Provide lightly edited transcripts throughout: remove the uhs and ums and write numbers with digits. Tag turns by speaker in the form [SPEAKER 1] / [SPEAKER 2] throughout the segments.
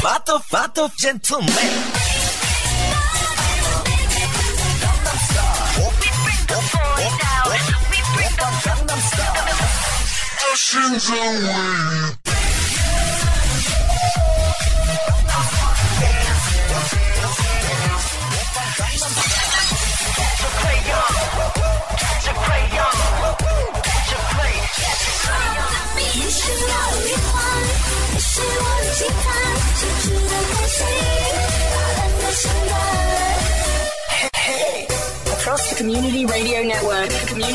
[SPEAKER 1] Vato gentleman.
[SPEAKER 2] Across the Community Radio Network.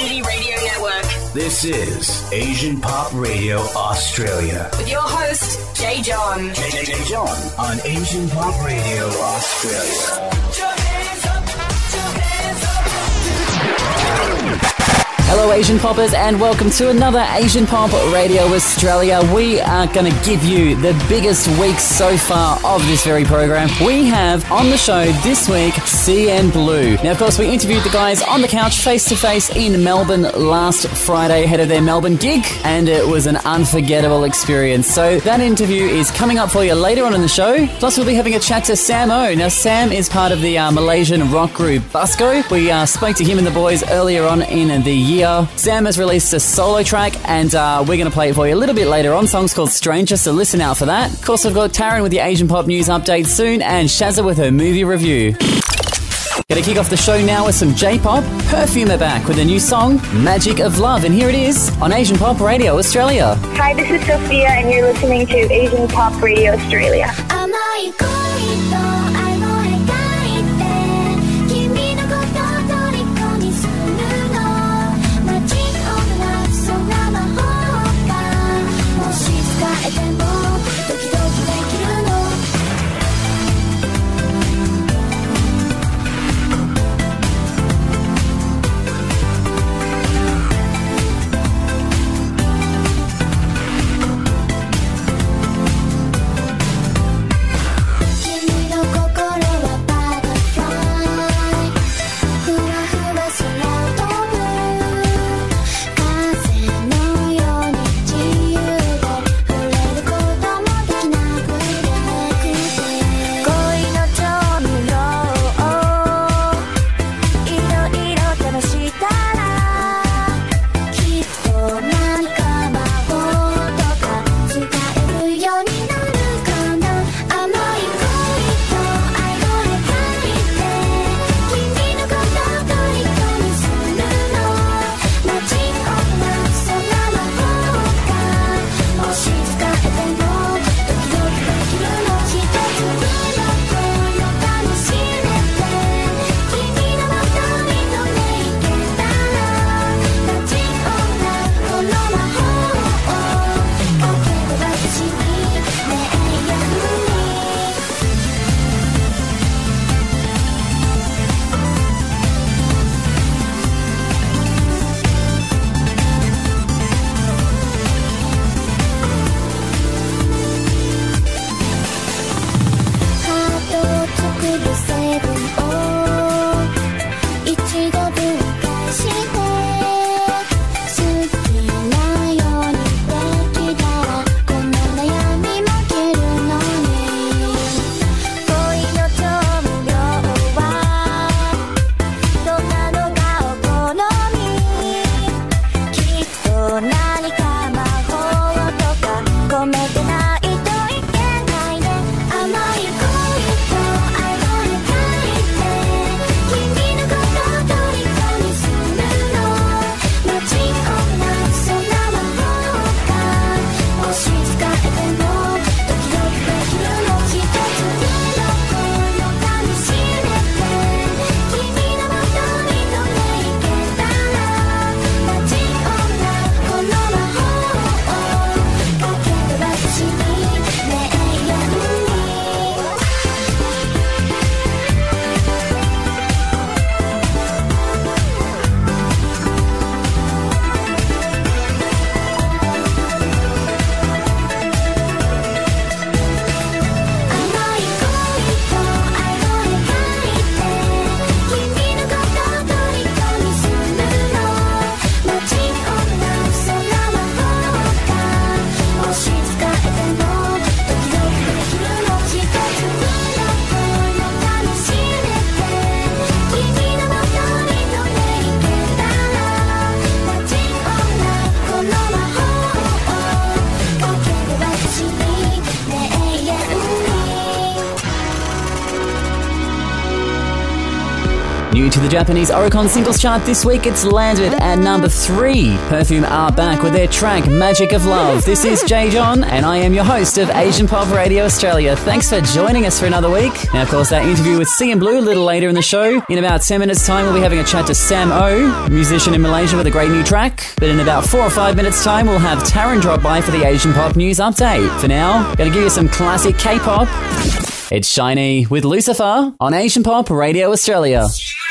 [SPEAKER 3] This is Asian Pop Radio Australia.
[SPEAKER 2] With your host, Jay John.
[SPEAKER 3] Jay John on Asian Pop Radio Australia.
[SPEAKER 4] Hello Asian Poppers and welcome to another Asian Pop Radio Australia. We are going to give you the biggest week so far of this very program. We have on the show this week CN Blue. Now of course we interviewed the guys on the couch face to face in Melbourne last Friday ahead of their Melbourne gig and it was an unforgettable experience. So that interview is coming up for you later on in the show. Plus we'll be having a chat to Sam O. Now Sam is part of the Malaysian rock group Busco. We spoke to him and the boys earlier on in the year. Sam has released a solo track and we're going to play it for you a little bit later on. Song's called Stranger, so listen out for that. Of course, we've got Taryn with the Asian Pop News update soon and Shazza with her movie review. Going to kick off the show now with some J-pop. Perfume are back with a new song, Magic of Love, and here it is on Asian Pop Radio Australia.
[SPEAKER 5] Hi, this is Sophia and you're listening to Asian Pop Radio Australia.
[SPEAKER 6] No
[SPEAKER 4] New to the Japanese Oricon Singles Chart this week, it's landed at number 3. Perfume are back with their track Magic of Love. This is Jay John, and I am your host of Asian Pop Radio Australia. Thanks for joining us for another week. Now, of course, that interview with C and Blue a little later in the show. In about 10 minutes' time, we'll be having a chat to Sam O, musician in Malaysia with a great new track. But in about 4 or 5 minutes' time, we'll have Taryn drop by for the Asian Pop News Update. For now, going to give you some classic K-pop. It's Shiny with Lucifer on Asian Pop Radio Australia.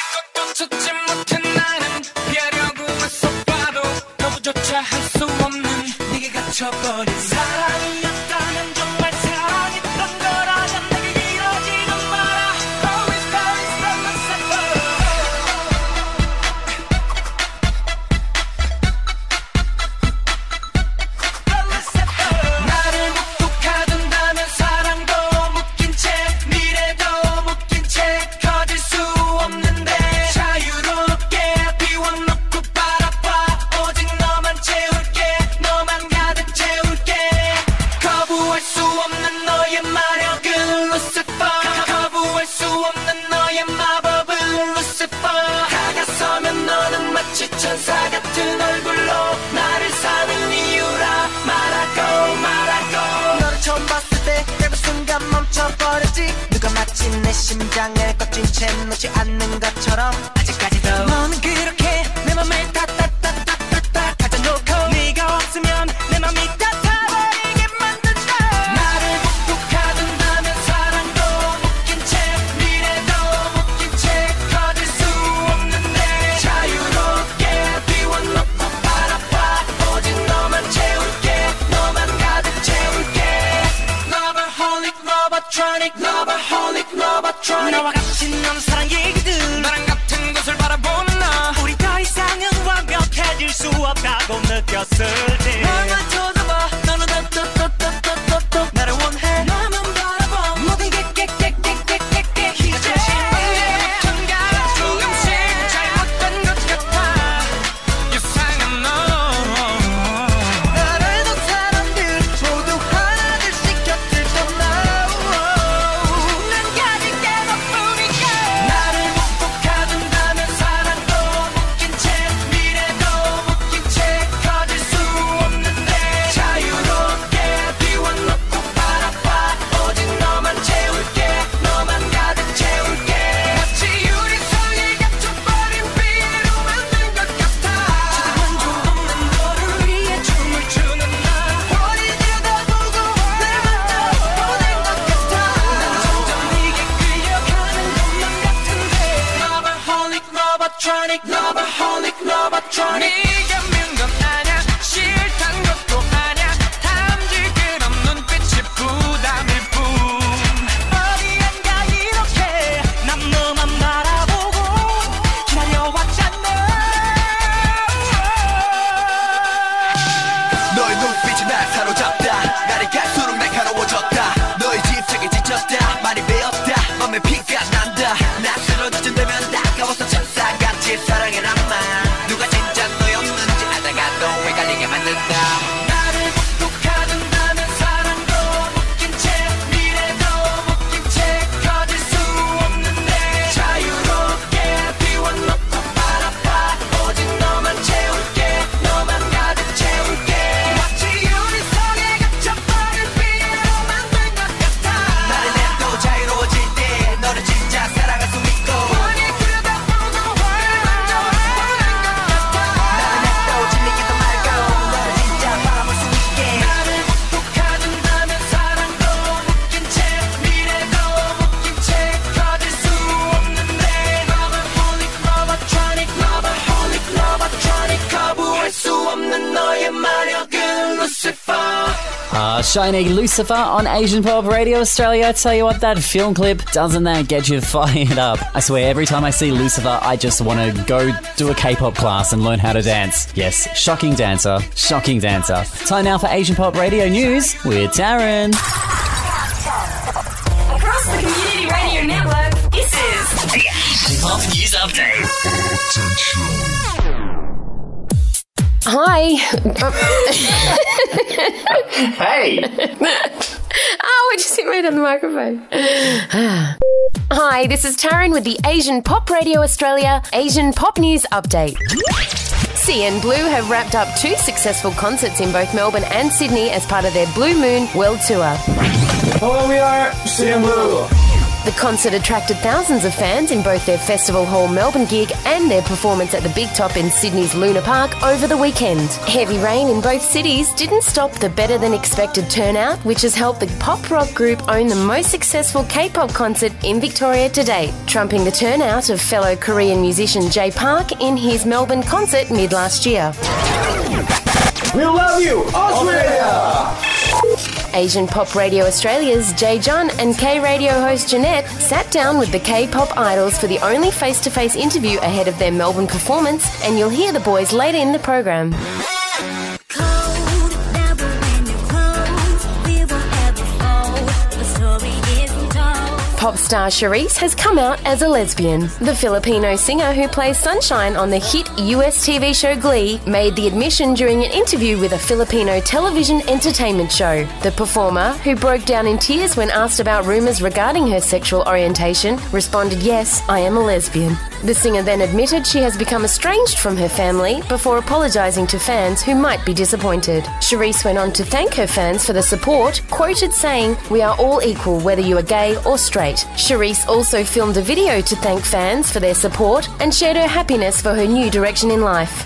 [SPEAKER 6] 내 심장을 꺾인 채 놓지 않는 것처럼 아직까지도 너는 그렇게 내 맘을 따따따따따따 가져놓고 네가 없으면 내 맘이 따타버리게 만든다 나를 북북하든다면 사랑도 묶인 채 미래도 묶인 채 커질 수 없는데 자유롭게 비워놓고 바라봐 오직 너만 채울게 너만 가득 채울게 Loverholic, Lovertronic, Loverholic 너와 같이 넌 사랑 얘기들 나랑 같은 곳을 바라보는 너 우리 더 이상은 완벽해질 수 없다고 느꼈을 때 나만 쳐다봐 너는 또 나를 원해 나만 바라봐 모든 게 이제 이제부턴가 조금씩 잘못된 것 같아 이상한 너 날 알던 사람들 모두 하나둘씩 곁을 떠나 Loverholic, Lovertronic 네가 민 건 아냐 싫단 것도 아냐 탐지길 없는 눈빛이 부담일 뿐 어디엔가 이렇게 난 너만 바라보고 기다려왔잖아
[SPEAKER 7] 너의 눈빛이 날 사로잡다 날이 갈수록 날카로워졌다 너의 집착에 지쳤다 많이 배웠다 맘에 피가 난다 나 쓰러져준다면 다가와서 천사같이 사랑해 남아 누가 진짜 너였는지 알다가 또 헷갈리게 만든다
[SPEAKER 6] 나를 북북하든다면 사랑도 묶인 채 미래도 묶인 채 커질 수 없는데 자유롭게 비워놓고 바라봐 오직 너만 채울게 너만 가득 채울게 마치 유리석에 갇혀버린 비로 만든 것 같아
[SPEAKER 7] 나를 내도 자유로워질 때 너를 진짜 사랑할 수 있고
[SPEAKER 6] 뻔히 들여다보고 화를 만져 보는 것 같아
[SPEAKER 7] 나를 내도 질리기도 말고 너를 진짜 바라볼 수 있게
[SPEAKER 6] 나를 북북하든다면 사랑도 묶인 채 미래도 묶인 채 커질 수 없는데 Loverholic, Lovertronic, Loverholic, Lovertronic 거부할 수 없는 너의 마력은 Lucifer
[SPEAKER 4] Shiny Lucifer on Asian Pop Radio Australia. I tell you what, that film clip, doesn't that get you fired up? I swear, every time I see Lucifer, I just want to go do a K-pop class and learn how to dance. Yes, shocking dancer. Shocking dancer. Time now for Asian Pop Radio News with Taryn.
[SPEAKER 2] Across the Community Radio Network, this is
[SPEAKER 1] the Asian Pop News Update.
[SPEAKER 8] Hi.
[SPEAKER 1] Hey.
[SPEAKER 8] Oh, we're just in Wait on the microphone. Hi, this is Taryn with the Asian Pop Radio Australia Asian Pop News Update. CN Blue have wrapped up 2 successful concerts in both Melbourne and Sydney as part of their Blue Moon World Tour.
[SPEAKER 3] Hello, we are CN Blue.
[SPEAKER 8] The concert attracted thousands of fans in both their Festival Hall Melbourne gig and their performance at the Big Top in Sydney's Luna Park over the weekend. Heavy rain in both cities didn't stop the better-than-expected turnout, which has helped the pop rock group own the most successful K-pop concert in Victoria to date, trumping the turnout of fellow Korean musician Jay Park in his Melbourne concert mid-last year.
[SPEAKER 3] We love you, Australia!
[SPEAKER 8] Asian Pop Radio Australia's Jay Jun and K-Radio host Jeanette sat down with the K-pop idols for the only face-to-face interview ahead of their Melbourne performance, and you'll hear the boys later in the program. Pop star Charisse has come out as a lesbian. The Filipino singer who plays Sunshine on the hit US TV show Glee made the admission during an interview with a Filipino television entertainment show. The performer, who broke down in tears when asked about rumours regarding her sexual orientation, responded, "Yes, I am a lesbian." The singer then admitted she has become estranged from her family before apologising to fans who might be disappointed. Charisse went on to thank her fans for the support, quoted saying, "We are all equal whether you are gay or straight." Charisse also filmed a video to thank fans for their support and shared her happiness for her new direction in life.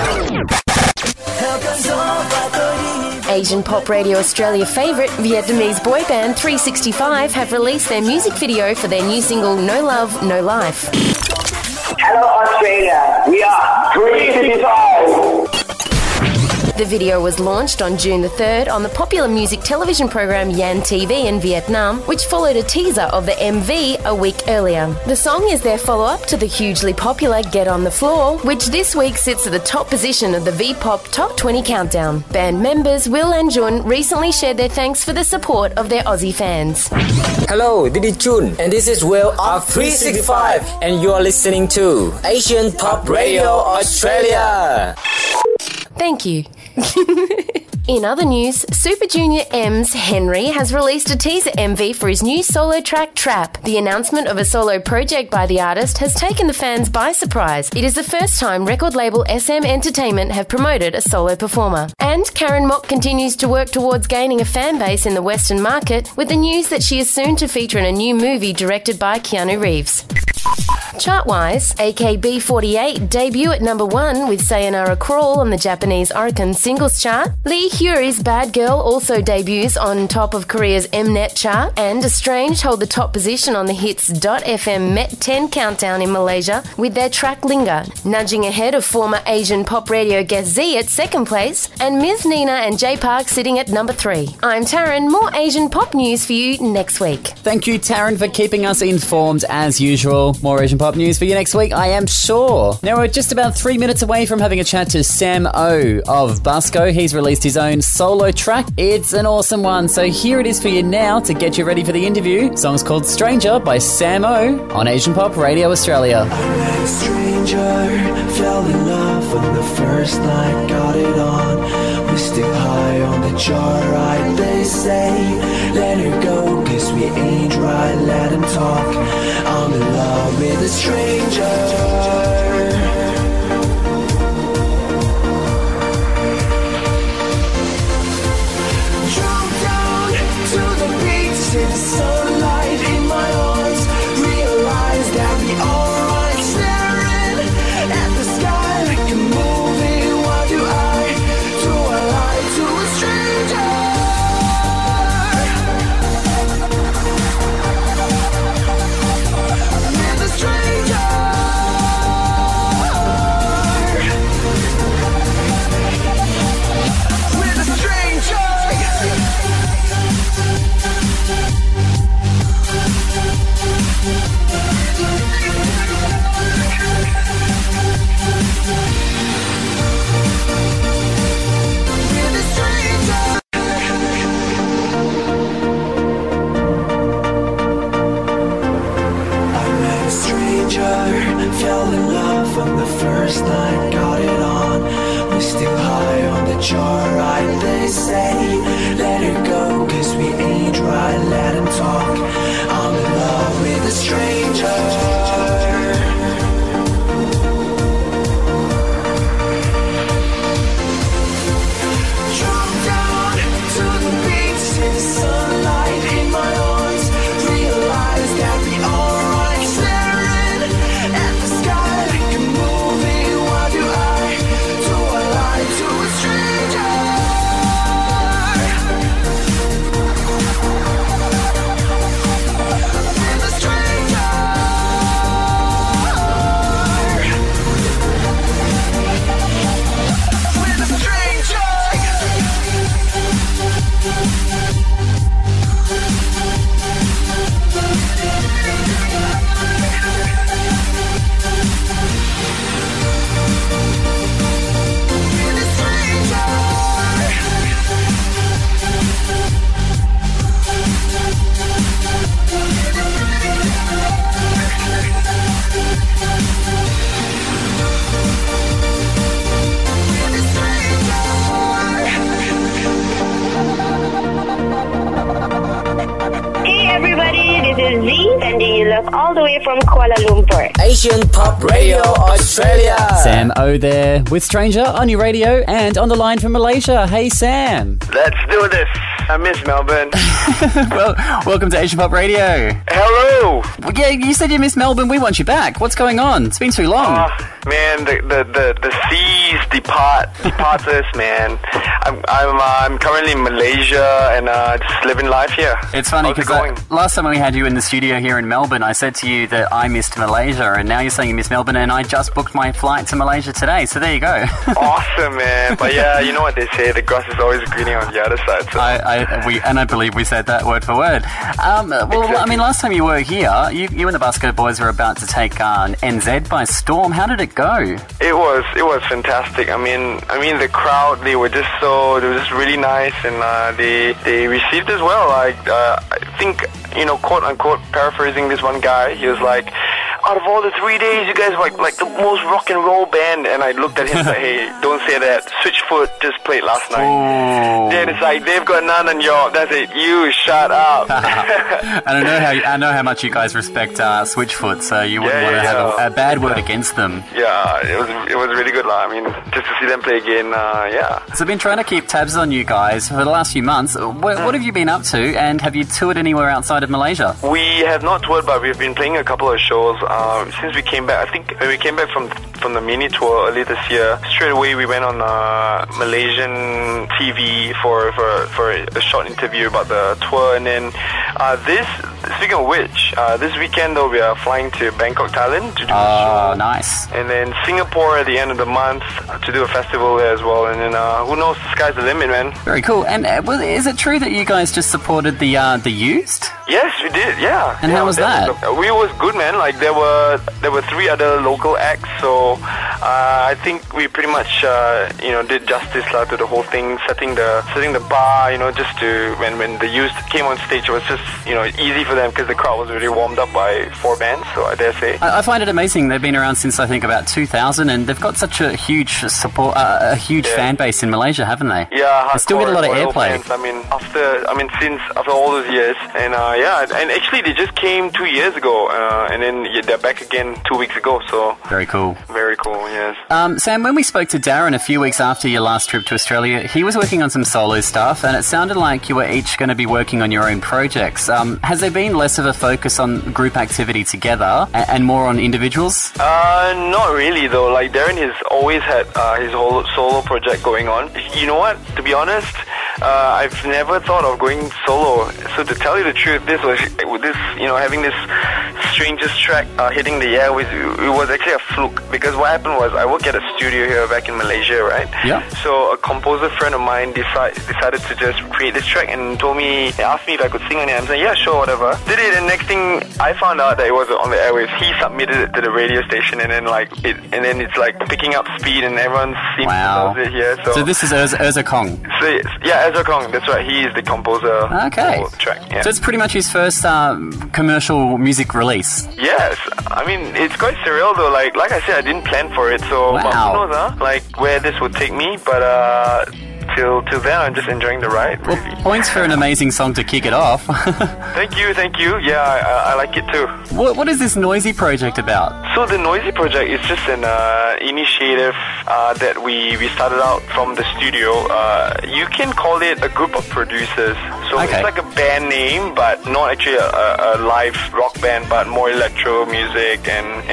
[SPEAKER 8] Asian Pop Radio Australia favourite Vietnamese boy band 365 have released their music video for their new single No Love, No Life.
[SPEAKER 9] Hello Australia, we are 365.
[SPEAKER 8] The video was launched on June the 3rd on the popular music television program Yan TV in Vietnam, which followed a teaser of the MV a week earlier. The song is their follow-up to the hugely popular Get On The Floor, which this week sits at the top position of the V-Pop Top 20 Countdown. Band members Will and Jun recently shared their thanks for the support of their Aussie fans.
[SPEAKER 10] Hello, this is Jun, and this is Will of 365, and you are listening to Asian Pop Radio Australia.
[SPEAKER 8] Thank you. In other news, Super Junior M's Henry has released a teaser MV for his new solo track Trap. The announcement of a solo project by the artist has taken the fans by surprise. It is the first time record label SM Entertainment have promoted a solo performer. And Karen Mock continues to work towards gaining a fan base in the Western market with the news that she is soon to feature in a new movie directed by Keanu Reeves. Chart-wise, AKB48 debut at number 1 with Sayonara Crawl on the Japanese Oricon singles chart. Lee Hyori's Bad Girl also debuts on top of Korea's Mnet chart, and Estranged hold the top position on the Hits.fm Met 10 countdown in Malaysia with their track Linger, nudging ahead of former Asian Pop Radio guest Z at second place, and Ms. Nina and Jay Park sitting at number 3. I'm Taryn, more Asian pop news for you next week.
[SPEAKER 4] Thank you, Taryn, for keeping us informed as usual. More Asian Pop news for you next week, I am sure. Now we're just about 3 minutes away from having a chat to Sam O of Busco. He's released his own solo track. It's an awesome one, so here it is for you now to get you ready for the interview. The song's called Stranger by Sam O on Asian Pop Radio Australia.
[SPEAKER 11] I met a stranger, fell in love on the first night, got it on. We stick high on the jar, right? They say, let her go, cause we ain't right, let him talk. I'm in love with a stranger. See the sunlight in my arms, realize that we are staring at the sky like a movie. What do I lie to a stranger? With a stranger.
[SPEAKER 5] This is Z sending you love all the way from Kuala Lumpur.
[SPEAKER 10] Asian Pop Radio Australia.
[SPEAKER 4] Sam O there with Stranger on your radio and on the line from Malaysia. Hey, Sam.
[SPEAKER 12] Let's do this. I miss Melbourne.
[SPEAKER 4] Well, welcome to Asian Pop Radio.
[SPEAKER 12] Hello.
[SPEAKER 4] Well, yeah, you said you miss Melbourne. We want you back. What's going on? It's been too long.
[SPEAKER 12] Man, the seas departs us, man. I'm currently in Malaysia and just living life here.
[SPEAKER 4] It's funny because last time we had you in the studio here in Melbourne, I said to you that I missed Malaysia, and now you're saying you miss Melbourne, and I just booked my flight to Malaysia today. So there you go.
[SPEAKER 12] Awesome, man. But yeah, you know what they say: the grass is always greener on the other side. So.
[SPEAKER 4] I believe we said that word for word. Well, I mean, last time you were here, you and the Basco boys were about to take NZ by storm. How did it go?
[SPEAKER 12] It was fantastic. I mean the crowd, they were just really nice, and they received as well. Like I think, quote unquote, paraphrasing this one guy, he was like, out of all the 3 days, you guys were like the most rock and roll band. And I looked at him and said, hey, don't say that. Switchfoot just played last night.
[SPEAKER 4] Oh.
[SPEAKER 12] Then it's like, they've got none on your... That's it. You shut up.
[SPEAKER 4] I know how much you guys respect Switchfoot, so you wouldn't want to have a bad word against them.
[SPEAKER 12] Yeah, it was really good. I mean, just to see them play again, yeah.
[SPEAKER 4] So I've been trying to keep tabs on you guys for the last few months. What have you been up to, and have you toured anywhere outside of Malaysia?
[SPEAKER 12] We have not toured, but we've been playing a couple of shows. Since we came back, I think when we came back from the mini tour early this year, straight away we went on Malaysian TV for a short interview about the tour, and then speaking of which, this weekend though we are flying to Bangkok, Thailand to do a show.
[SPEAKER 4] Nice.
[SPEAKER 12] And then Singapore at the end of the month to do a festival there as well, and then who knows, the sky's the limit, man.
[SPEAKER 4] Very cool. And is it true that you guys just supported the Used?
[SPEAKER 12] Yes, we did. Yeah.
[SPEAKER 4] And how was that?
[SPEAKER 12] It was good, man. Like there were 3 other local acts, so I think we pretty much did justice to the whole thing, setting the bar, just to when the Used came on stage, it was just easy for them because the crowd was already warmed up by 4 bands, so I dare say.
[SPEAKER 4] I find it amazing. They've been around since I think about 2000, and they've got such a huge support, a huge fan base in Malaysia, haven't they?
[SPEAKER 12] Yeah,
[SPEAKER 4] they still get a lot of airplay.
[SPEAKER 12] Fans, since after all those years, and and actually they just came 2 years ago, and then they're back again 2 weeks ago. So
[SPEAKER 4] very cool.
[SPEAKER 12] Very cool. Yes.
[SPEAKER 4] Sam, when we spoke to Darren a few weeks after your last trip to Australia, he was working on some solo stuff, and it sounded like you were each going to be working on your own projects. Has there been less of a focus on group activity together and more on individuals?
[SPEAKER 12] Not really though. Like Darren has always had his whole solo project going on. You know what? To be honest, I've never thought of going solo. So to tell you the truth, having this Strangest track hitting the air it was actually a fluke, because what happened was I work at a studio here back in Malaysia, right?
[SPEAKER 4] Yeah.
[SPEAKER 12] So a composer friend of mine decided to just create this track and asked me if I could sing on it. I'm saying, yeah, sure, whatever. Did it, and next thing I found out that it was on the airwaves. He submitted it to the radio station, and then it's like picking up speed, and everyone seems to know it here.
[SPEAKER 4] So this is Urza Kong.
[SPEAKER 12] So yeah, Urza Kong. That's right. He is the composer.
[SPEAKER 4] Okay.
[SPEAKER 12] For the track. Yeah.
[SPEAKER 4] So it's pretty much his first commercial music release.
[SPEAKER 12] Yes, I mean it's quite surreal though. Like I said, I didn't plan for it, so but who knows, like where this would take me. But till then, I'm just enjoying the ride. Really.
[SPEAKER 4] Well, points for an amazing song to kick it off.
[SPEAKER 12] Thank you. Yeah, I like it too.
[SPEAKER 4] What is this Noisy project about?
[SPEAKER 12] So the Noisy project is just an initiative that we started out from the studio. You can call it a group of producers. So it's like a band name, but not actually a live rock band, but more electro music and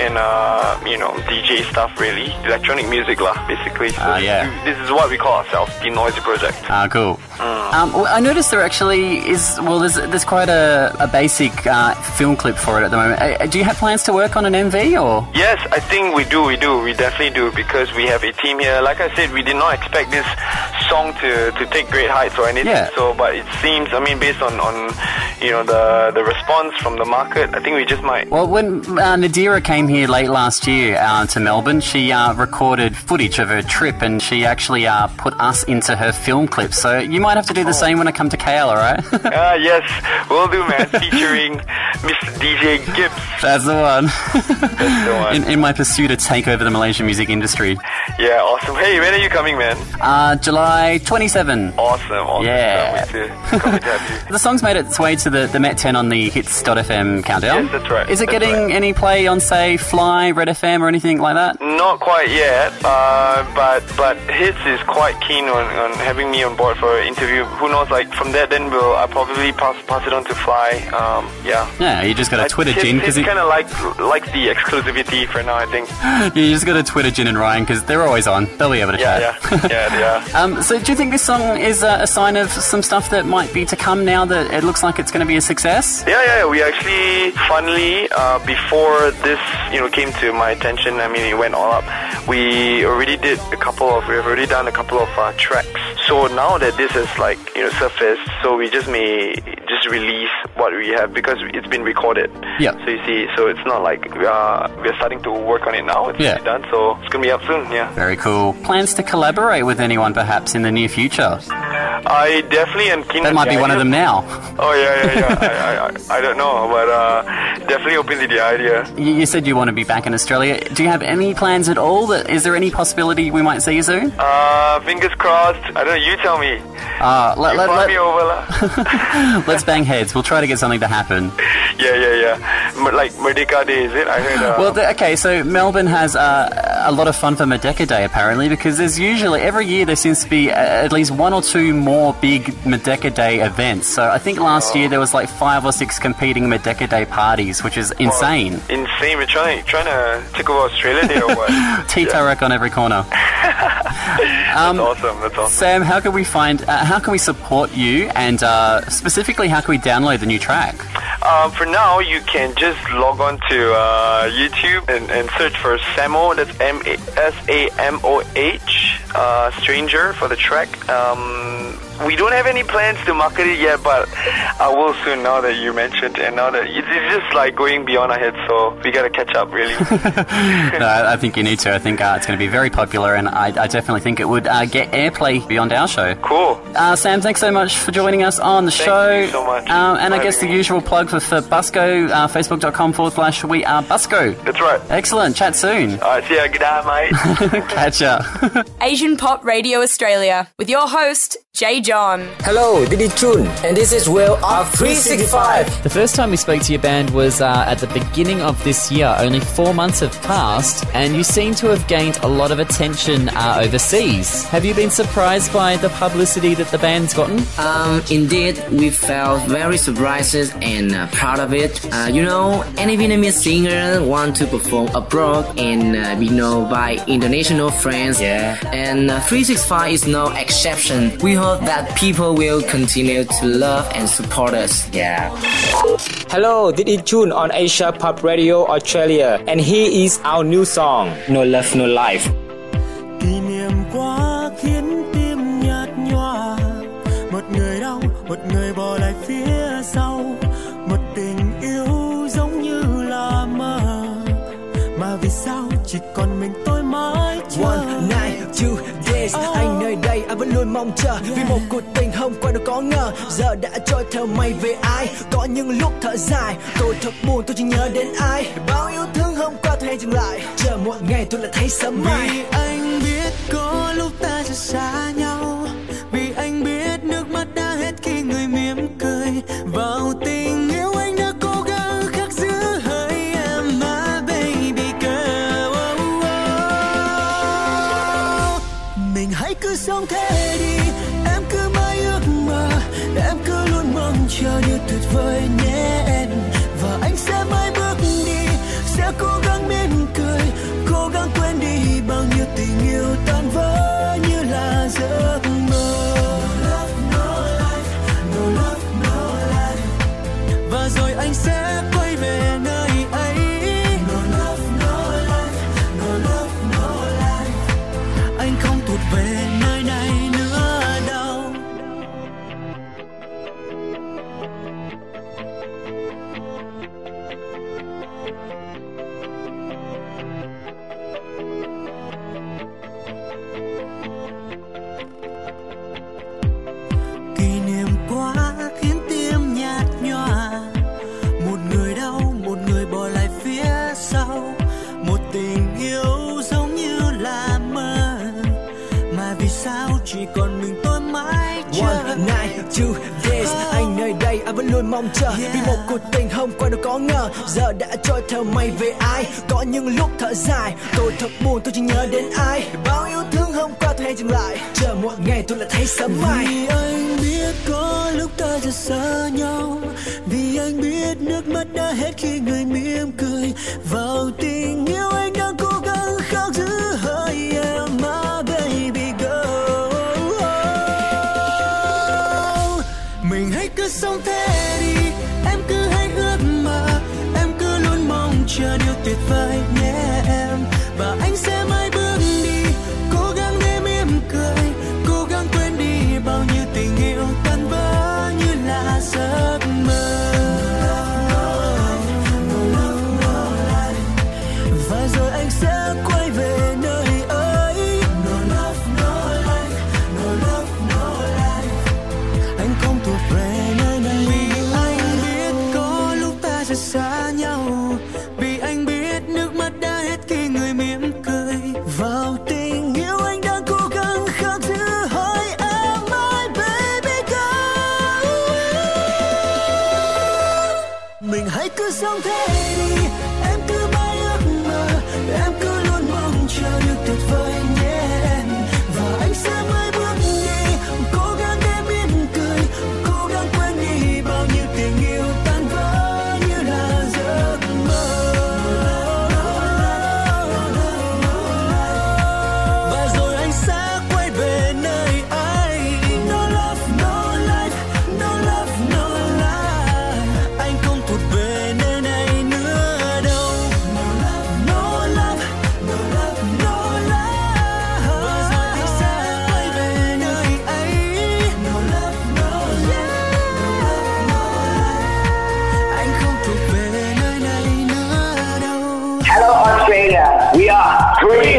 [SPEAKER 12] DJ stuff, really. Electronic music lah, basically. So this is what we call ourselves, the Noisy project.
[SPEAKER 4] Cool. Well, I noticed there actually is, there's quite a basic film clip for it at the moment. Do you have plans to work on an MV or?
[SPEAKER 12] Yes, I think we do. We definitely do, because we have a team here. Like I said, we did not expect this song to take great heights or anything. Yeah. So, but it seems, based on the response from the market, I think we just might.
[SPEAKER 4] Well, when Nadira came here late last year to Melbourne, she recorded footage of her trip, and she actually put us into her film clip. So you might have to do the same when I come to KL, alright?
[SPEAKER 12] Yes, we'll do, man. Featuring Mr. DJ Gibbs.
[SPEAKER 4] That's the one.
[SPEAKER 12] That's the one.
[SPEAKER 4] In my pursuit to take over the Malaysian music industry.
[SPEAKER 12] Yeah, awesome. Hey, when are you coming, man?
[SPEAKER 4] July 27.
[SPEAKER 12] Awesome.
[SPEAKER 4] Yeah.
[SPEAKER 12] Can't wait to have you.
[SPEAKER 4] the song's made its way to the Met 10 on the Hits.fm countdown.
[SPEAKER 12] Yes, that's right.
[SPEAKER 4] Is it getting any play on, say, Fly, Red FM, or anything like that?
[SPEAKER 12] Not quite yet, but Hits is quite keen on having me on board for an interview. Who knows, like, from there then I'll probably pass it on to Fly.
[SPEAKER 4] Yeah, you just got to Twitter Jin.
[SPEAKER 12] Hits kind of likes the exclusivity for now, I think.
[SPEAKER 4] You just got to Twitter Jin and Ryan, because they're always on. They'll be able to chat.
[SPEAKER 12] Yeah, they are.
[SPEAKER 4] So do you think this song is a sign of some stuff that might be to come now that it looks like it's going to be a success?
[SPEAKER 12] Yeah, we actually, funnily, before this, came to my attention, I mean, it went all up, we've already done a couple of tracks. So now that this has, like, surfaced, so we just may just release what we have because it's been recorded.
[SPEAKER 4] Yeah.
[SPEAKER 12] So you see, so it's not like we're starting to work on it now. It's already done, so it's going to be up soon, yeah.
[SPEAKER 4] Very cool. Plans to collaborate with anyone perhaps in the near future?
[SPEAKER 12] I definitely am keen.
[SPEAKER 4] That might be one of them now.
[SPEAKER 12] Oh, yeah. I don't know, but definitely open to the idea.
[SPEAKER 4] You said you want to be back in Australia. Do you have any plans at all? Is there any possibility we might see you soon?
[SPEAKER 12] Fingers crossed. I don't know, you tell me. Fly me over.
[SPEAKER 4] Let's bang heads. We'll try to get something to happen.
[SPEAKER 12] Yeah. Like Merdeka Day, is it? I heard.
[SPEAKER 4] Well, okay, so Melbourne has a lot of fun for Merdeka Day, apparently, because there's usually, every year there seems to be at least one or two more big Merdeka Day events. So I think last year there was like 5 or 6 competing Merdeka Day parties, which is insane.
[SPEAKER 12] Insane. We're trying to take over Australia Day or what?
[SPEAKER 4] T-Tarek on every corner.
[SPEAKER 12] That's awesome.
[SPEAKER 4] Sam, how can we support you, and specifically how can we download the new track?
[SPEAKER 12] For now, you can just log on to YouTube and search for Samo. That's Samoh, Stranger, for the track. We don't have any plans to market it yet, but I will soon, now that you mentioned, and now that it's just like going beyond our heads, so we gotta catch up, really.
[SPEAKER 4] No, I think you need to. I think it's going to be very popular, and I definitely think it would get airplay beyond our show.
[SPEAKER 12] Cool.
[SPEAKER 4] Sam, thanks so much for joining us on the show.
[SPEAKER 12] Thank you so much.
[SPEAKER 4] And I guess the usual plug for Busco, facebook.com/We Are Busco.
[SPEAKER 12] That's right.
[SPEAKER 4] Excellent. Chat soon.
[SPEAKER 12] Alright, see ya. Good night, mate.
[SPEAKER 4] Catch ya.
[SPEAKER 2] Asian Pop Radio Australia with your host, Jay John.
[SPEAKER 10] Hello, this is Jun, and this is Will of 365.
[SPEAKER 4] The first time we spoke to your band was at the beginning of this year. Only 4 months have passed, and you seem to have gained a lot of attention overseas. Have you been surprised by the publicity that the band's gotten?
[SPEAKER 13] Indeed, we felt very surprised and proud of it. Any Vietnamese singer want to perform abroad and be known by international friends.
[SPEAKER 10] Yeah.
[SPEAKER 13] And 365 is no exception. We hope that people will continue to love and support us.
[SPEAKER 10] Yeah. Hello, this is Jun on Asia Pop Radio Australia, and here is our new song, No Love, No Life.
[SPEAKER 11] Kỷ niệm quá khiến tim nhạt nhòa, một người đau, một người bỏ lại phía sau, một tình yêu giống như là mơ, mà vì sao chỉ còn mình tôi mãi chờ. One night, 2 days, anh nơi đây anh vẫn luôn mong chờ, vì một cuộc tình hôm qua đâu có ngờ, giờ đã trôi theo mây về ai. Có những lúc thở dài, tôi thật buồn, tôi chỉ nhớ đến ai. Bao yêu thương hôm qua tôi hay dừng lại, chờ một ngày tôi lại thấy sớm mai. Vì anh biết có lúc ta sẽ xa nhau, vì anh biết nước mắt đã hết khi người mỉm cười. Vào tình yêu anh đã cố gắng khắc giữ hơi em, my baby girl. Mình hãy cứ sống thế đi, em cứ mãi ước mơ, em cứ luôn mong chờ điều tuyệt vời nhé em. Và anh sẽ mãi bước đi, sẽ cố gắng mỉm cười, cố gắng quên đi bao nhiêu tình yêu tan vỡ như là giấc mơ. No love, no life. Và rồi anh sẽ quay về nơi ấy. No love, no life. Anh không thuộc về nơi này nữa đâu. Kỷ niệm quá khiến tim nhạt nhòa, một người đau, một người bỏ lại phía sau, một tình yêu giống như là mơ, mà vì sao chỉ còn mình tôi mãi chờ. One night, 2 days, anh nơi đây
[SPEAKER 14] anh vẫn luôn mong chờ. Vì một cuộc tình hôm qua đâu có ngờ, giờ đã trôi theo mây về ai. Có những lúc thở dài, tôi thật buồn, tôi chỉ nhớ đến ai. Bao yêu thương hôm qua tôi hay dừng lại, chờ một ngày tôi lại thấy sớm mai. Vì anh biết có lúc ta sẽ xa nhau, vì anh biết nước mắt đã hết khi người mỉm cười. Vào tình yêu anh đang cố gắng khóc giữ hơi em, my baby girl. Mình hãy cứ sống thế đi, em cứ hãy ước mơ, em cứ luôn mong chờ điều tuyệt vời nhé em. Và anh sẽ mãi bước đi, cố gắng để mỉm cười, cố gắng quên đi bao nhiêu tình yêu tan vỡ như là giấc mơ. Và rồi anh sẽ quay về nơi ấy. No love, no life, no love, no life. Anh không thuộc về nơi này. Vì anh biết có lúc ta sẽ xa nhau, vì anh biết nước mắt đã hết khi người mỉm cười. Vào tình yêu anh đang cố gắng khắc giữ hỏi em, my baby girl. Mình hãy cứ sống thế đi, em cứ mãi ước mơ, em cứ luôn mong chờ điều tuyệt vời nhé em. Và anh sẽ mãi bước đi, cố gắng để mỉm cười, cố gắng quên đi bao nhiêu tình yêu tan vỡ như là giấc mơ. Và rồi anh sẽ quay về nơi ấy. No love, no life, no love, no life. Anh không thuộc về nơi này nữa đâu. No love, no love, no love, no life. Và rồi anh sẽ quay về nơi ấy. No love, no life, no love, no life. Anh không thuộc về nơi này nữa đâu.
[SPEAKER 9] Hello Australia, we are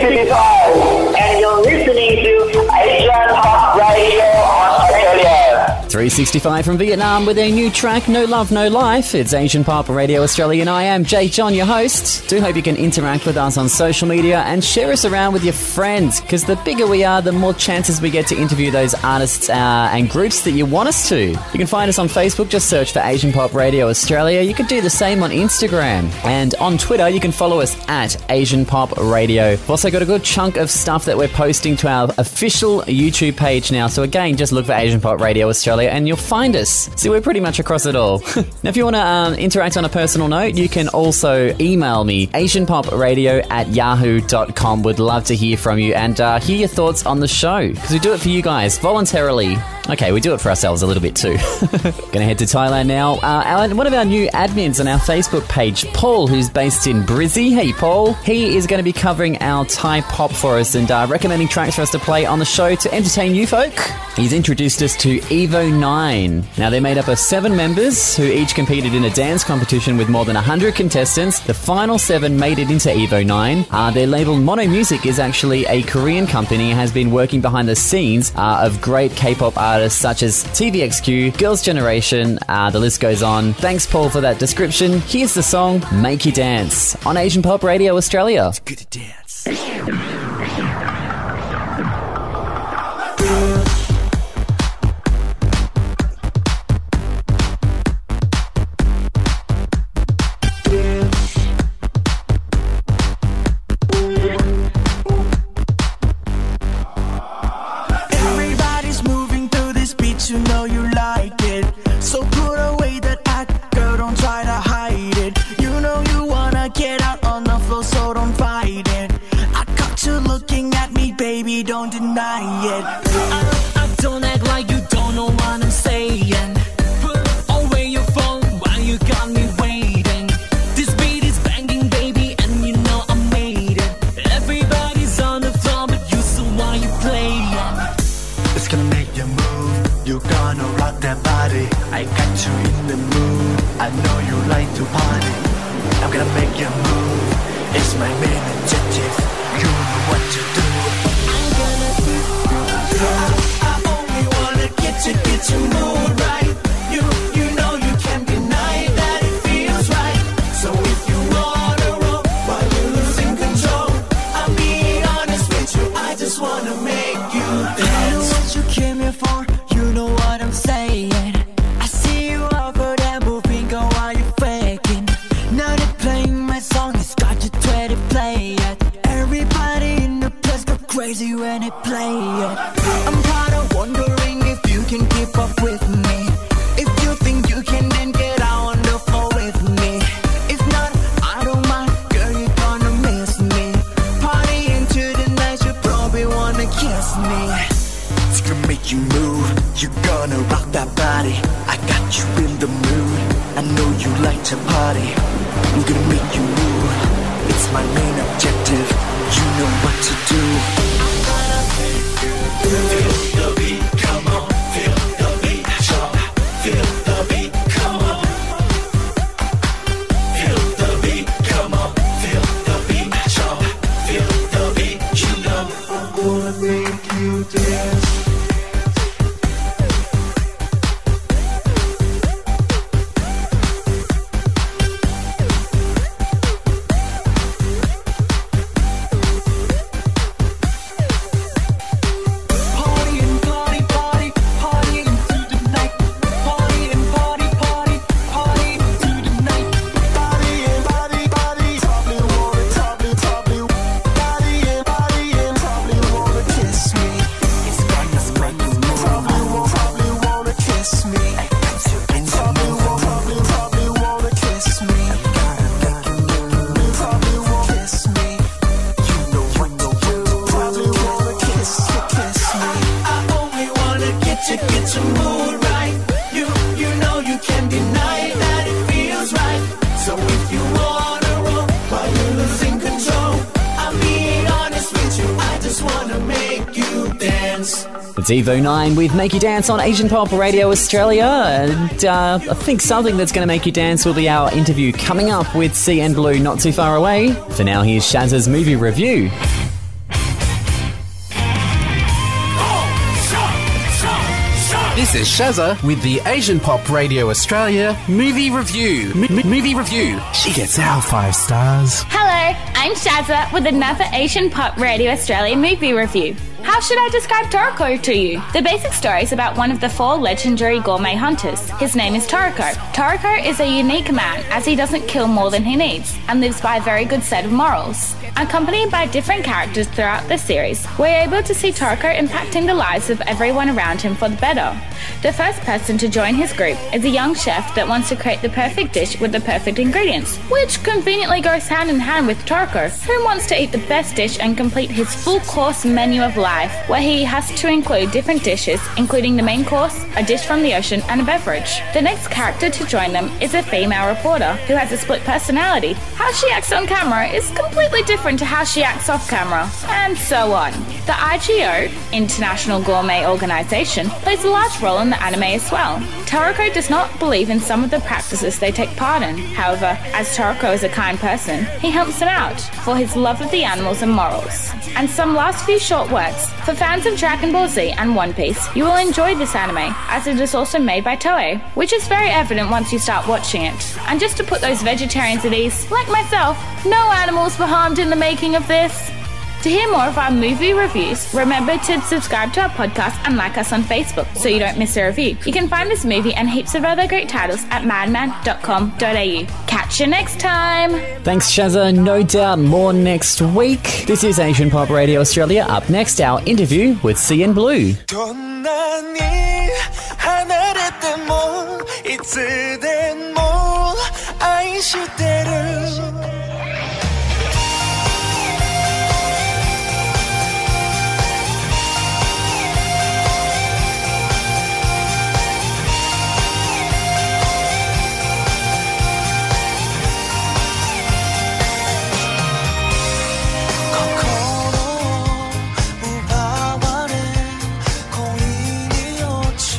[SPEAKER 9] 365 and you're listening to Asian Pop Radio Australia.
[SPEAKER 4] 365 from Vietnam with a new track, No Love, No Life. It's Asian Pop Radio Australia and I am Jay John, your host. Do hope you can interact with us on social media and share us around with your friends, because the bigger we are, the more chances we get to interview those artists and groups that you want us to. You can find us on Facebook, just search for Asian Pop Radio Australia. You can do the same on Instagram. And on Twitter, you can follow us at Asian Pop Radio. We've also got a good chunk of stuff that we're posting to our official YouTube page now. So again, just look for Asian Pop Radio Australia and you'll find us. See, we're pretty much across it all. Now, if you want to interact on a personal note, you can also email me, asianpopradio@yahoo.com. Would love to hear from you and hear your thoughts on the show, because we do it for you guys voluntarily. Okay, we do it for ourselves a little bit too. Gonna head to Thailand now. One of our new admins on our Facebook page, Paul, who's based in Brizzy. Hey, Paul. He is going to be covering our Thai pop for us and recommending tracks for us to play on the show to entertain you folk. He's introduced us to Evo 9. Now, they're made up of 7 members who each competed in a dance competition with more than 100 contestants. The final 7 made it into Evo 9. Their label Mono Music is actually a Korean company, has been working behind the scenes of great K-pop artists such as TVXQ, Girls' Generation, the list goes on. Thanks, Paul, for that description. Here's the song Make You Dance on Asian Pop Radio Australia.
[SPEAKER 14] It's good to dance.
[SPEAKER 11] You know you like it, so put away that act, girl, don't try to hide it. You know you wanna get out on the floor, so don't fight it. I got you looking at me, baby, don't deny it. I don't act like you don't know what I'm saying. Put away your phone while you got me waiting. This beat is banging, baby, and you know I made it. Everybody's on the floor, but you, so why you playing? It's gonna make you move. You gonna rock that body. I got you in the mood. I know you like to party. I'm gonna make you move. It's my main objective. You know what to do. I'm gonna do. I only wanna get you mood right. You know you can't deny that it feels right. So if you wanna roll while you're losing control, I'm being honest with you. I just wanna make you dance. I know what you came here for. You know what I'm saying. I see you over like to party. I'm gonna make you move. It's my main objective. You know what to do. Feel the beat, come on. Feel the beat, jump. Feel the beat, come on. Feel the beat, come on. Feel the beat, jump. Feel the beat, you know. I wanna make you dance.
[SPEAKER 4] It's Evo9 with Make You Dance on Asian Pop Radio Australia, and I think something that's going to make you dance will be our interview coming up with CN Blue not too far away. For now, here's Shazza's movie review.
[SPEAKER 15] This is Shazza with the Asian Pop Radio Australia movie review. Movie review. She gets our 5 stars.
[SPEAKER 16] Hello, I'm Shazza with another Asian Pop Radio Australia movie review. How should I describe Toriko to you? The basic story is about one of the 4 legendary gourmet hunters. His name is Toriko. Toriko is a unique man as he doesn't kill more than he needs and lives by a very good set of morals. Accompanied by different characters throughout the series, we're able to see Toriko impacting the lives of everyone around him for the better. The first person to join his group is a young chef that wants to create the perfect dish with the perfect ingredients, which conveniently goes hand in hand with Toriko, who wants to eat the best dish and complete his full course menu of life, where he has to include different dishes, including the main course, a dish from the ocean, and a beverage. The next character to join them is a female reporter who has a split personality. How she acts on camera is completely different to how she acts off camera, and so on. The IGO, International Gourmet Organization, plays a large role in the anime as well. Toriko does not believe in some of the practices they take part in. However, as Toriko is a kind person, he helps them out for his love of the animals and morals. And some last few short words. For fans of Dragon Ball Z and One Piece, you will enjoy this anime, as it is also made by Toei, which is very evident once you start watching it. And just to put those vegetarians at ease, like myself, no animals were harmed in the making of this. To hear more of our movie reviews, remember to subscribe to our podcast and like us on Facebook so you don't miss a review. You can find this movie and heaps of other great titles at madman.com.au. Catch you next time!
[SPEAKER 4] Thanks, Shazza. No doubt more next week. This is Asian Pop Radio Australia. Up next, our interview with CN Blue.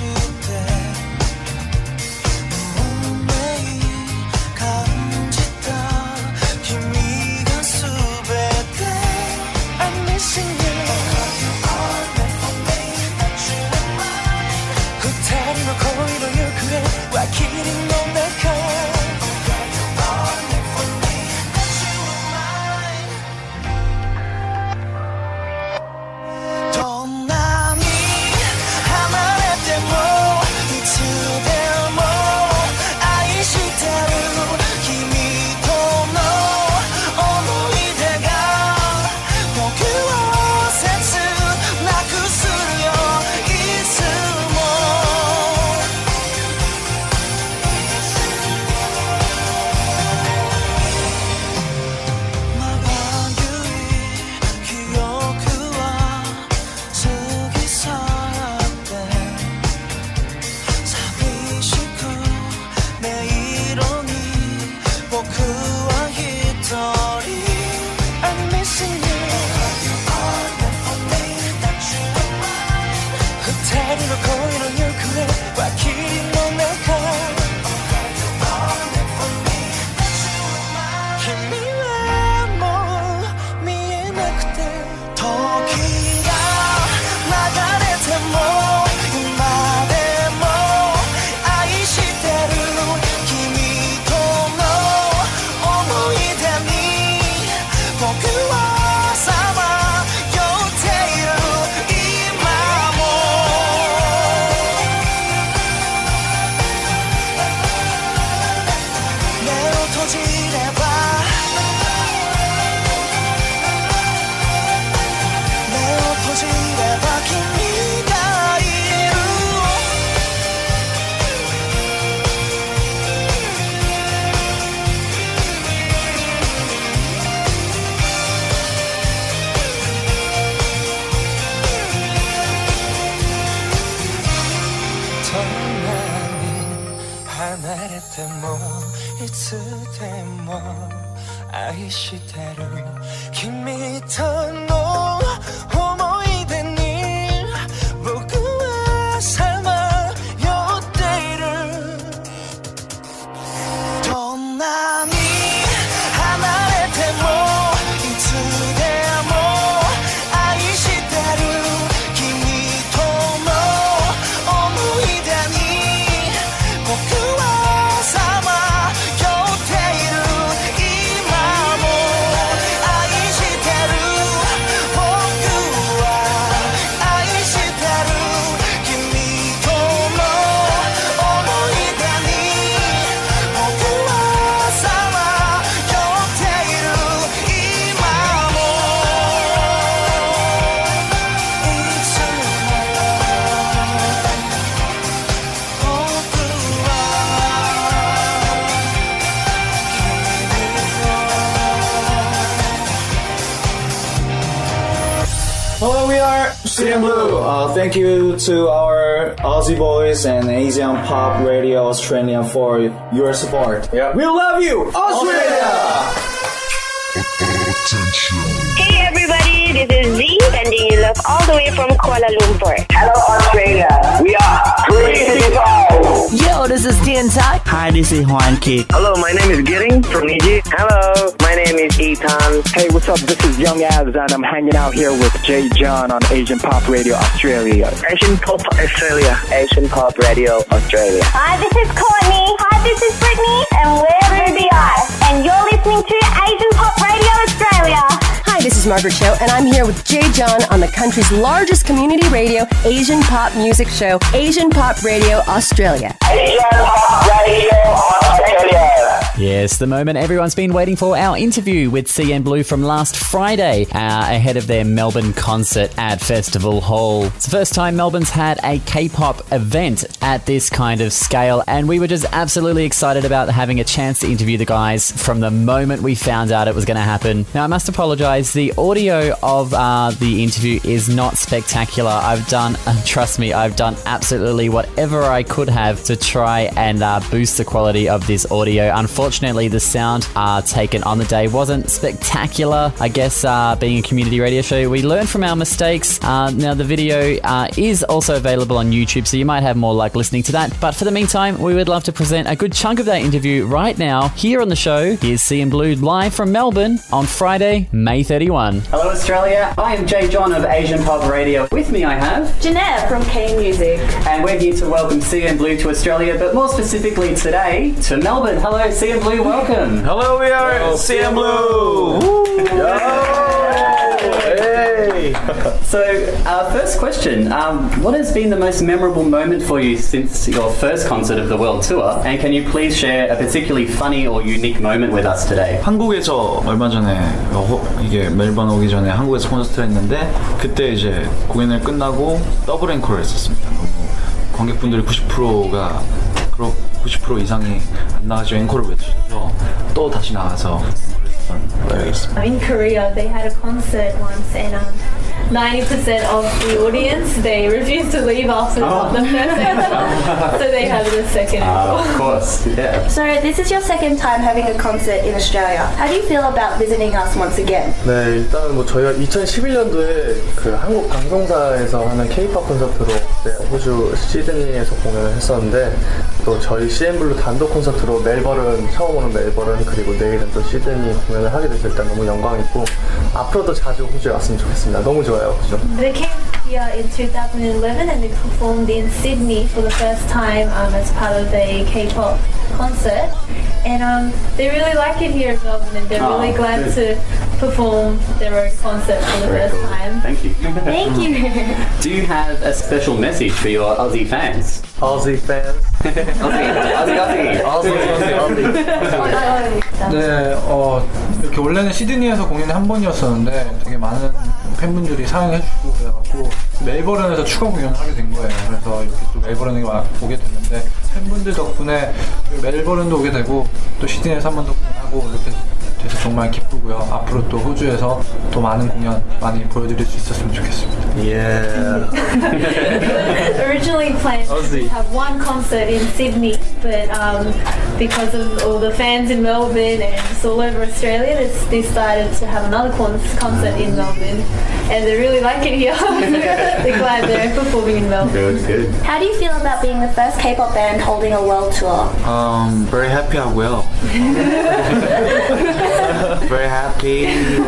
[SPEAKER 14] 다 포질해봐 매우 포질해봐 김이가 이루離れてもいつでも愛してる君との思い出に僕はさまよっているどんなに離れてもいつでも愛してる君との思い出に僕は
[SPEAKER 17] Hello, we are CM Blue. Thank you to our Aussie boys and Asian Pop Radio Australia for your support. Yeah. We love you, Australia!
[SPEAKER 5] Hey everybody, this is Z, sending you love all the way from Kuala Lumpur.
[SPEAKER 9] Hello Australia, we are 365.
[SPEAKER 18] Yo, this is Tiantai.
[SPEAKER 19] Hi, this is Juan Kick.
[SPEAKER 20] Hello, my name is Gidding from Niji. Hello, my name is Ethan.
[SPEAKER 21] Hey, what's up? This is Young Abs and I'm hanging out here with Jay John on Asian Pop Radio Australia.
[SPEAKER 20] Asian Pop Australia.
[SPEAKER 9] Asian Pop Radio Australia.
[SPEAKER 5] Hi, this is Courtney. Hi, this is Brittany. And we're Ruby Eye. And you're listening to Asian Pop Radio Australia.
[SPEAKER 22] Hi, this is Margaret Cho, and I'm here with Jay John on the country's largest community radio Asian pop music show, Asian Pop Radio Australia.
[SPEAKER 9] Asian Pop Radio Australia.
[SPEAKER 4] Yes, the moment everyone's been waiting for, our interview with CN Blue from last Friday ahead of their Melbourne concert at Festival Hall. It's the first time Melbourne's had a K-pop event at this kind of scale, and we were just absolutely excited about having a chance to interview the guys from the moment we found out it was going to happen. Now, I must apologise, the audio of the interview is not spectacular. I've done, trust me, I've done absolutely whatever I could have to try and boost the quality of this audio. Unfortunately, the sound taken on the day wasn't spectacular. I guess being a community radio show, we learned from our mistakes. Now, the video is also available on YouTube, so you might have more luck listening to that. But for the meantime, we would love to present a good chunk of that interview right now here on the show. Here's CN Blue live from Melbourne on Friday, May 31.
[SPEAKER 23] Hello, Australia. I am Jay John of Asian Pop Radio. With me, I have
[SPEAKER 24] Jeanette from K Music.
[SPEAKER 23] And we're here to welcome CN Blue to Australia, but more specifically today to Melbourne. Hello, CN Blue, welcome.
[SPEAKER 17] Hello, we are CN Blue. Hey.
[SPEAKER 23] So, first question. What has been the most memorable moment for you since your first concert of the world tour? And can you please share a particularly funny or unique moment with us today?
[SPEAKER 17] 한국에서 얼마 전에 이게 멜번 오기 전에 한국에서 콘서트를 했는데 그때 이제 공연을 끝나고 더블 앵콜을 했었습니다. 너무 관객분들이 90%가 90% 이상이 안 나가지고 앵콜을 외치셔서 또 다시 나가서
[SPEAKER 24] In Korea, they had a concert once, and 90% of the audience, they refused to leave after the first 앵콜, so they had the second 앵콜.
[SPEAKER 23] Of course, yeah.
[SPEAKER 24] So this is your second time having a concert in Australia. How do you feel about visiting us once again?
[SPEAKER 25] 네, 일단은 뭐 저희가 2011년도에 그 한국 방송사에서 하는 K-pop 콘서트로 호주 시드니에서 공연을 했었는데 또 저희 CN블루 단독 콘서트로 멜버른, 처음 오는 멜버른 그리고 내일은 또 시드니 공연을 하게 돼서 일단 너무 영광이고 앞으로도 자주 호주에 왔으면 좋겠습니다. 너무 좋아요, 호주.
[SPEAKER 24] They came here in 2011 and they performed in Sydney for the first time as part of a K-pop concert. And they really like it here in Melbourne, and they're really glad to perform their own concert for the first time.
[SPEAKER 23] Thank you.
[SPEAKER 24] Thank you.
[SPEAKER 23] Do you have a special message for your Aussie fans?
[SPEAKER 25] Aussie fans.
[SPEAKER 1] 네, 이렇게 원래는 시드니에서 공연이 한 번이었었는데 되게 많은 팬분들이 사랑해주시고 그래갖고 멜버른에서 추가 공연을 하게 된 거예요. 그래서 이렇게 또 멜버른에 오게 됐는데 팬분들 덕분에 멜버른도 오게 되고 또 시드니에서 한 번 더 공연하고 이렇게 돼서 정말 기쁘고요. 앞으로 또 호주에서 또 많은 공연 많이 보여드릴 수 있었으면 좋겠습니다.
[SPEAKER 25] Yeah.
[SPEAKER 24] Originally planned to have one concert in Sydney, but because of all the fans in Melbourne and just all over Australia, they decided to have another concert in Melbourne, and they really like it here. They're glad they're performing in Melbourne.
[SPEAKER 23] Good.
[SPEAKER 5] How do you feel about being the first K-pop band holding a world tour?
[SPEAKER 17] Very happy as well. Very happy.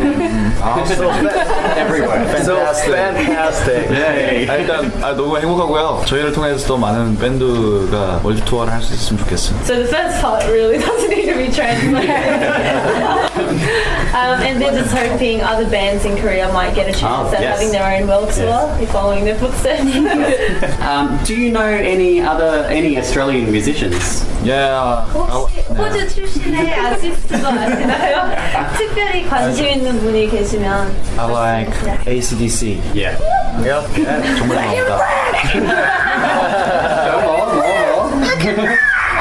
[SPEAKER 25] Everywhere. Fantastic.
[SPEAKER 17] 네, 일단 너무 행복하고요. 저희를 통해서 또 많은 밴드가 월드 투어를 할 수 있으면 좋겠어요.
[SPEAKER 24] So the first part really doesn't need to be translated. And they're just hoping other bands in Korea might get a chance at having their own world tour, following their footsteps.
[SPEAKER 23] Do you know any Australian musicians?
[SPEAKER 17] Yeah.
[SPEAKER 24] 호주 출신의 아티스트도 아시나요? 특별히 관심 있는 분이 계시면.
[SPEAKER 17] I like AC/DC. Yeah. 정말 좋아합니다.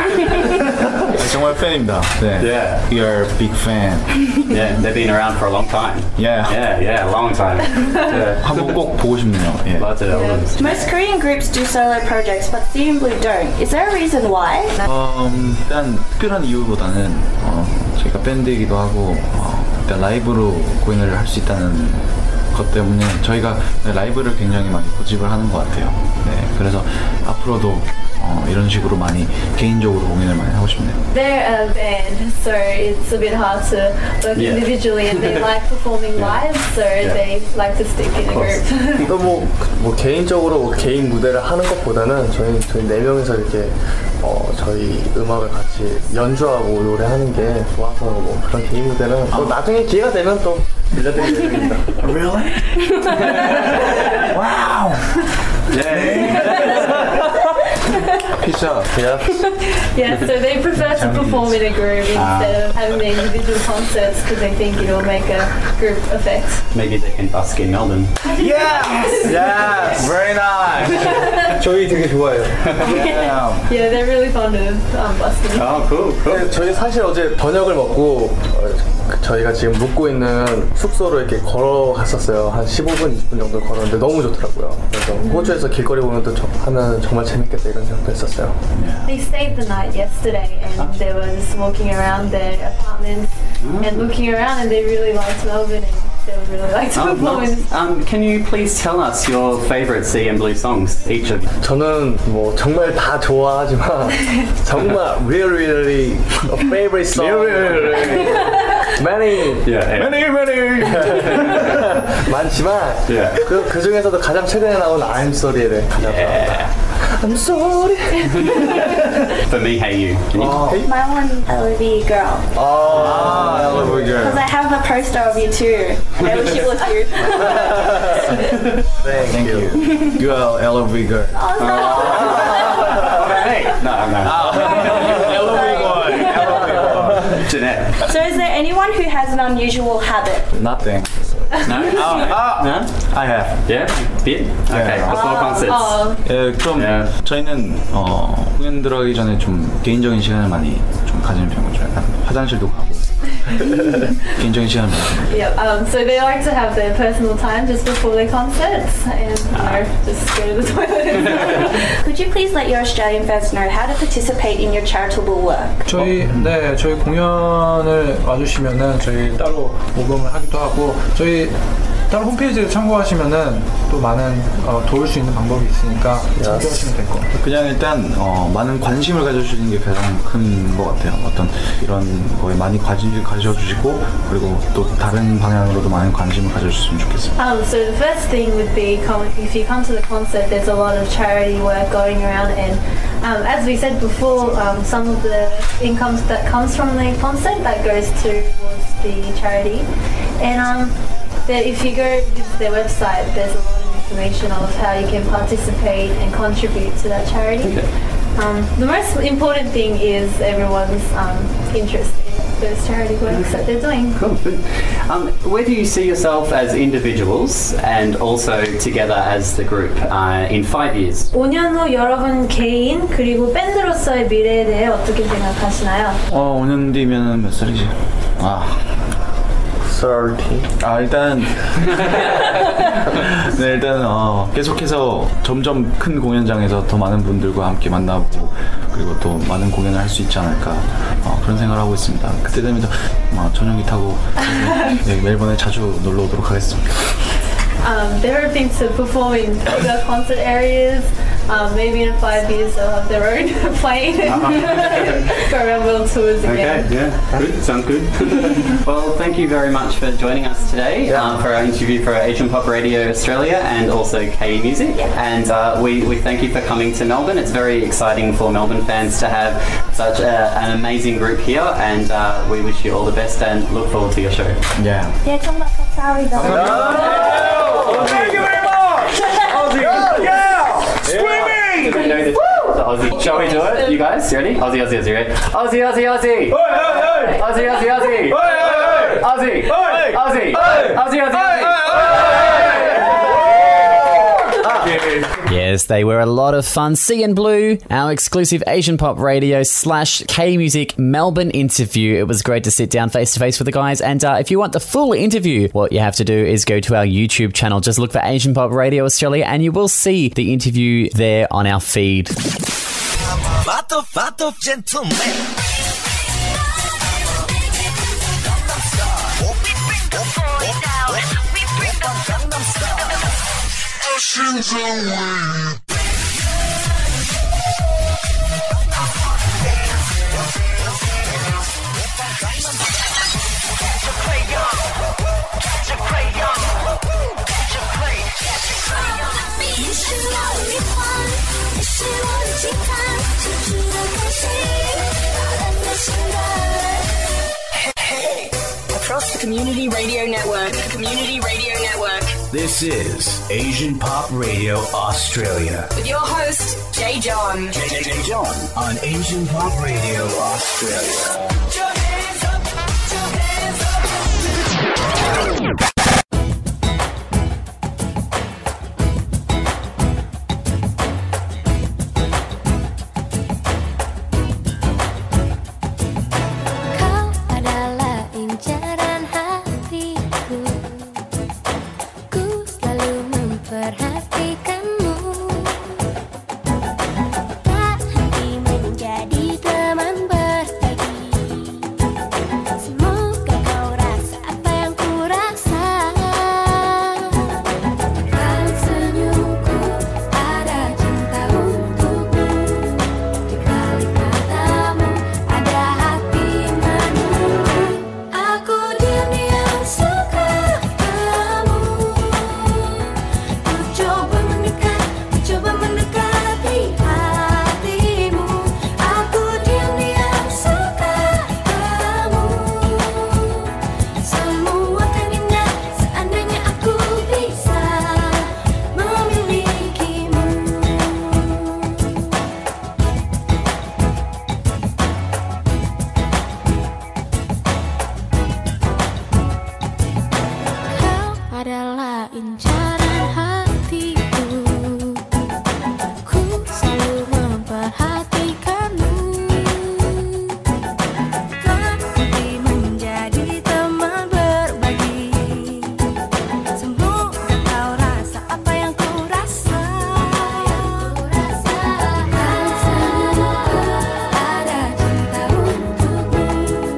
[SPEAKER 17] 정말 팬입니다. 네.
[SPEAKER 23] Yeah.
[SPEAKER 17] We are a big fan.
[SPEAKER 23] Yeah, they've been around for a long time.
[SPEAKER 17] Yeah.
[SPEAKER 23] Yeah, long time.
[SPEAKER 17] 한번 꼭 보고 싶네요. 예.
[SPEAKER 23] 맞아요.
[SPEAKER 5] Most Korean groups do solo projects, but Theon Blue don't. Is there a reason why?
[SPEAKER 17] 일단 특별한 이유보다는 저희가 밴드이기도 하고 일단 라이브로 공연을 할 수 있다는 것 때문에 저희가 라이브를 굉장히 많이 고집을 하는 것 같아요. 네, 그래서 앞으로도 이런 식으로 많이 개인적으로 공연을 많이 하고 싶네요.
[SPEAKER 24] They're a band, so it's a bit hard to work individually, and they like performing live, so they like to stick in a group.
[SPEAKER 25] 또 뭐 개인적으로 개인 무대를 하는 것보다는 저희 네 명이서 이렇게 저희 음악을 같이 연주하고 노래하는 게 좋아서 뭐 그런 개인 무대는 또 나중에 기회가 되면 또 들려드릴 예정입니다.
[SPEAKER 1] Really? Wow.
[SPEAKER 25] Pizza.
[SPEAKER 24] Yeah, so they prefer to perform in a group instead of having the individual concerts because they think it will make a group effect.
[SPEAKER 23] Maybe they can busk in Melbourne.
[SPEAKER 25] Yes. Very nice. 저희 되게 좋아해요.
[SPEAKER 24] Yeah, they're really fond of busking.
[SPEAKER 23] Oh, cool.
[SPEAKER 25] 저희 사실 어제 저녁을 먹고 저희가 지금 묵고 있는 숙소로 이렇게 걸어갔었어요. 한 15분, 20분 정도 걸었는데 너무 좋더라고요. 그래서 호주에서 길거리 공연도 하면 정말 재밌겠다 이런 생각도 했었어요.
[SPEAKER 24] They stayed the night yesterday and they were just walking around their apartments and looking around, and they really liked Melbourne and they would really like to perform.
[SPEAKER 23] Can you please tell us your favourite CM Blue songs, each of you?
[SPEAKER 25] 저는 뭐 정말 다 좋아하지만 정말 really a favorite song. Many. 많지만 그 중에서도 가장 최근에 나온 I'm Sorry에 대해 가장 좋아합니다. I'm sorry.
[SPEAKER 23] For me, Hey You.
[SPEAKER 5] My one, LOV Girl.
[SPEAKER 25] LOV Girl.
[SPEAKER 5] Because I have a poster of you too. And I wish it was you.
[SPEAKER 25] Thank you.
[SPEAKER 17] You are LOV Girl.
[SPEAKER 5] Oh, no.
[SPEAKER 23] No.
[SPEAKER 17] LOV boy.
[SPEAKER 23] Jeanette.
[SPEAKER 5] So is there anyone who has an unusual habit?
[SPEAKER 17] Nothing.
[SPEAKER 23] No? No?
[SPEAKER 17] I have.
[SPEAKER 23] Yeah? Bit? Okay, before concerts.
[SPEAKER 17] 예, 그럼 저희는 공연 들어가기 전에 좀 개인적인 시간을 많이 좀 가지는 편이죠. 약간 화장실도 가고 개인적인 시간을 많이.
[SPEAKER 24] Yeah, so they like to have their personal time just before their concerts and just go to the toilet.
[SPEAKER 5] Could you please let your Australian fans know how to participate in your charitable work?
[SPEAKER 1] 저희 공연을 와주시면은 저희 따로 모금을 하기도 하고 저희 따로 홈페이지에 참고하시면은 또 많은 도울 수 있는 방법이 있으니까 참고하시면 될 것 같아요.
[SPEAKER 17] 그냥 일단 많은 관심을 가져주시는 게 가장 큰 것 같아요. 어떤 이런 거에 많이 관심을 가져주시고 그리고 또 다른 방향으로도 많은 관심을 가져주셨으면 좋겠어요.
[SPEAKER 24] So the first thing would be if you come to the concert, there's a lot of charity work going around, and as we said before, some of the income that comes from the concert that goes towards the charity. And if you go to their website, there's a lot of information of how you can participate and contribute to that charity. The most important thing is everyone's interest in those charity works that they're doing.
[SPEAKER 23] Cool. Good. Where do you see yourself as individuals and also together as the group in 5 years?
[SPEAKER 24] 5년 후 여러분 개인 그리고 밴드로서의 미래에 대해 어떻게 생각하시나요?
[SPEAKER 17] 5년 뒤면 몇 살이지?
[SPEAKER 25] 30.
[SPEAKER 17] 일단 계속해서 점점 큰 공연장에서 더 많은 분들과 함께 만나고 그리고 또 많은 공연을 할 수 있지 않을까 그런 생각을 하고 있습니다. 그때 되면 전용기 타고 멜번에 자주 놀러 오도록 하겠습니다.
[SPEAKER 24] They're hoping to perform in bigger concert areas. Maybe in 5 years they'll have their own plane go around world tours again.
[SPEAKER 23] Okay, yeah, good, sounds good. Well, thank you very much for joining us today for our interview for Asian Pop Radio Australia and also KE Music. And we thank you for coming to Melbourne. It's very exciting for Melbourne fans to have such an amazing group here, and we wish you all the best and look forward to your show.
[SPEAKER 17] Yeah.
[SPEAKER 24] 예, 정말 감사합니다.
[SPEAKER 9] Thank you very much!
[SPEAKER 23] Aussie!
[SPEAKER 9] Yeah! Screaming!
[SPEAKER 23] Aussie. Shall we do it? You guys ready? Aussie, Aussie, Aussie, ready? Aussie, Aussie, Aussie! Aussie, Aussie, Aussie! Aussie! Aussie! Aussie, Aussie!
[SPEAKER 4] Yes, they were a lot of fun. C and Blue, our exclusive Asian Pop Radio / K Music Melbourne interview. It was great to sit down face to face with the guys. And if you want the full interview, what you have to do is go to our YouTube channel. Just look for Asian Pop Radio Australia and you will see the interview there on our feed.
[SPEAKER 14] Vato gentleman. Oceans away.
[SPEAKER 2] Across the Community Radio Network.
[SPEAKER 15] This is Asian Pop Radio Australia.
[SPEAKER 2] With your host, Jay John.
[SPEAKER 15] Jay John on Asian Pop Radio Australia.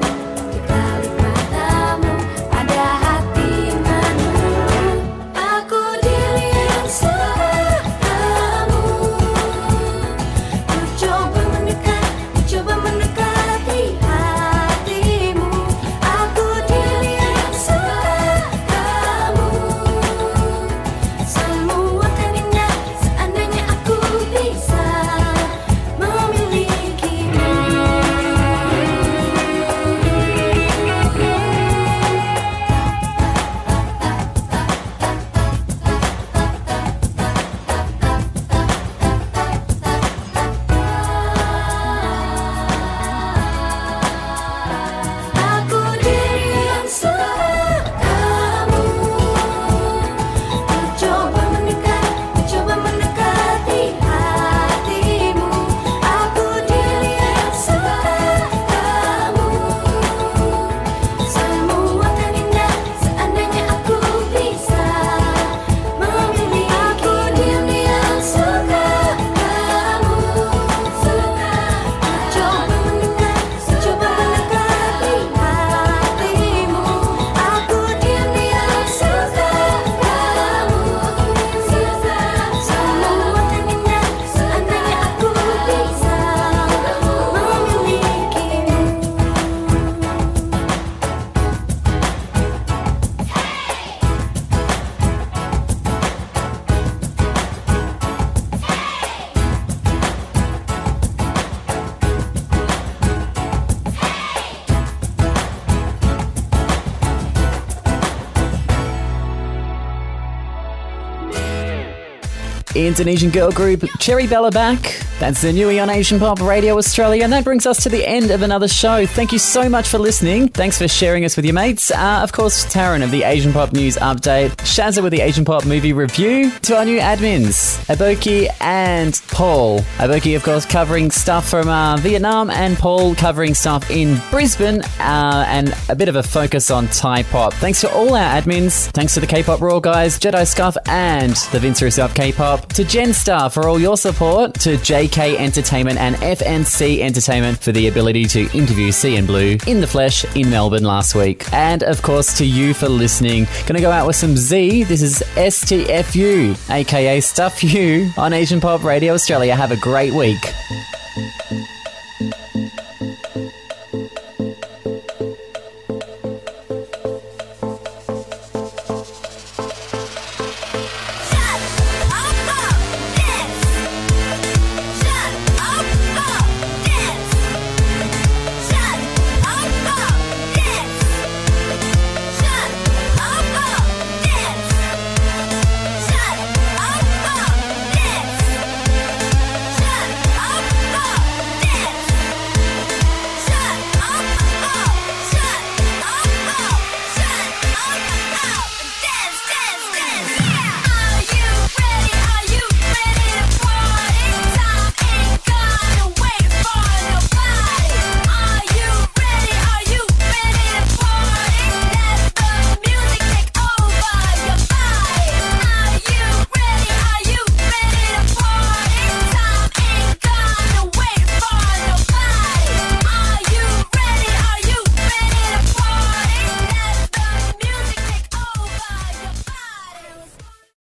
[SPEAKER 14] Aku
[SPEAKER 4] Indonesian girl group Cherry Bella back. That's the newie on Asian Pop Radio Australia. And that brings us to the end of another show. Thank you so much for listening. Thanks for sharing us with your mates. Of course, Taryn of the Asian Pop News Update. Shazza with the Asian Pop Movie Review. To our new admins, Aboki and Paul. Aboki, of course, covering stuff from Vietnam, and Paul covering stuff in Brisbane, and a bit of a focus on Thai pop. Thanks to all our admins. Thanks to the K-Pop Raw guys, Jedi Scuff, and the Vince Russo of K-Pop. To Jen Star for all your support. To JK Entertainment and FNC Entertainment for the ability to interview CN Blue in the flesh in Melbourne last week. And of course to you for listening. Gonna go out with some Z. This is STFU, aka Stuff You, on Asian Pop Radio Australia. Have a great week.